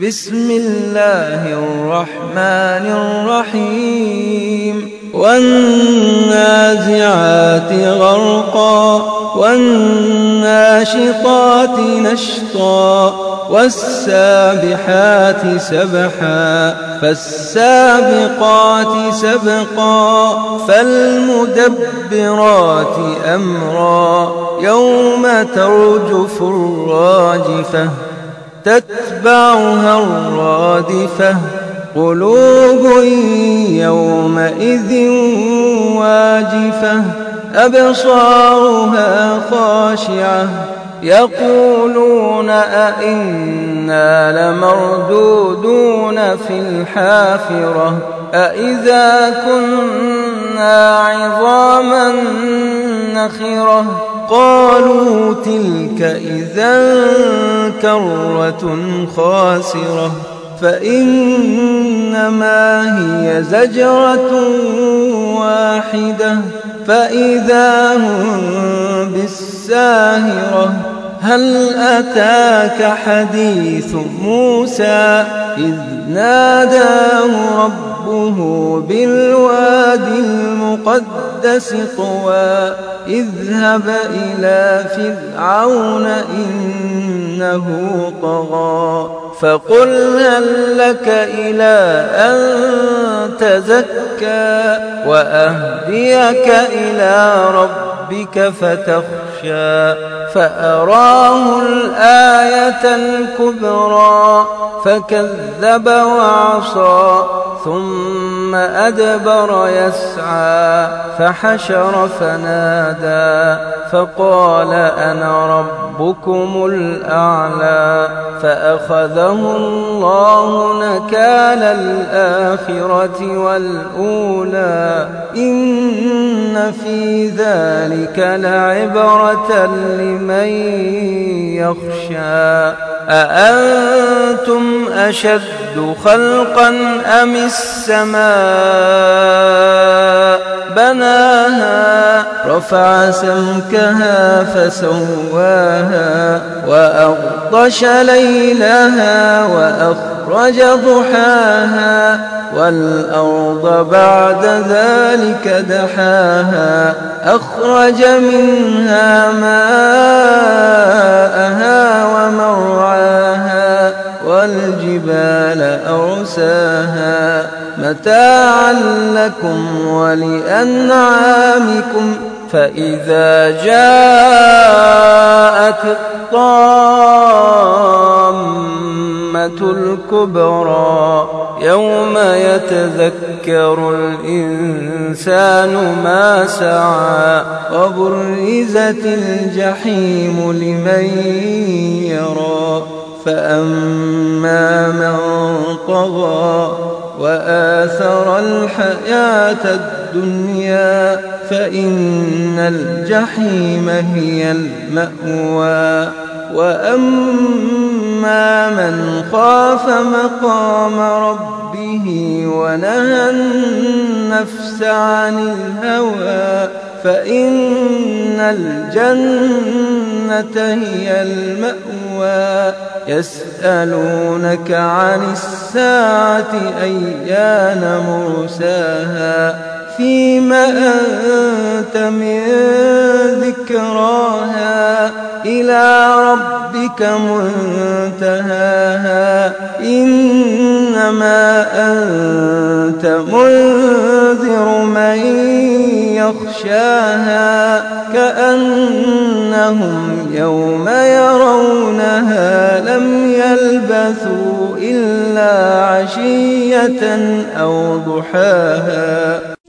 بسم الله الرحمن الرحيم والنازعات غرقا والناشطات نشطا والسابحات سبحا فالسابقات سبقا فالمدبرات أمرا يوم ترجف الراجفة تتبعها الرادفة قلوب يومئذ واجفة أبصارها خاشعة يقولون أئنا لمردودون في الحافرة أئذا كنا عظاما نخرة قالوا تلك إذا كرة خاسرة فإنما هي زجرة واحدة فإذا هم بالساهرة هل أتاك حديث موسى إذ ناداه ربه بالوادي المقدس طوى اذهب إلى فرعون إنه طغى فقل هل لك إلى أن تزكى وأهديك إلى ربك فتخشى فأراه الآية الكبرى فكذب وعصى ثم أدبر يسعى فحشر فنادى فقال أنا ربكم الأعلى فأخذه الله نكال الآخرة والأولى إن في ذلك لعبرة لمن يخشى أأنتم أشد خلقا أم السماء بناها رفع سمكها فسواها وأغطش ليلها وأخرج ضحاها والأرض بعد ذلك دحاها أخرج منها ماءها ومرعاها والجبال أرساها متاعا لكم ولأنعامكم فإذا جاءت الطامة الكبرى يوم يتذكر الإنسان ما سعى وبرزت الجحيم لمن يرى فأما من طغى وآثر الحياة الدنيا فإن الجحيم هي المأوى وأما من خاف مقام ربه ونهى النفس عن الهوى فإن الجنة هي المأوى يسألونك عن الساعة أيان مرساها فيم أنت من ذكراها إلى ربك منتهاها إنما أنت منذر من يخشاها كأنهم يوم يرونها لم يلبثوا إلا عشية أو ضحاها.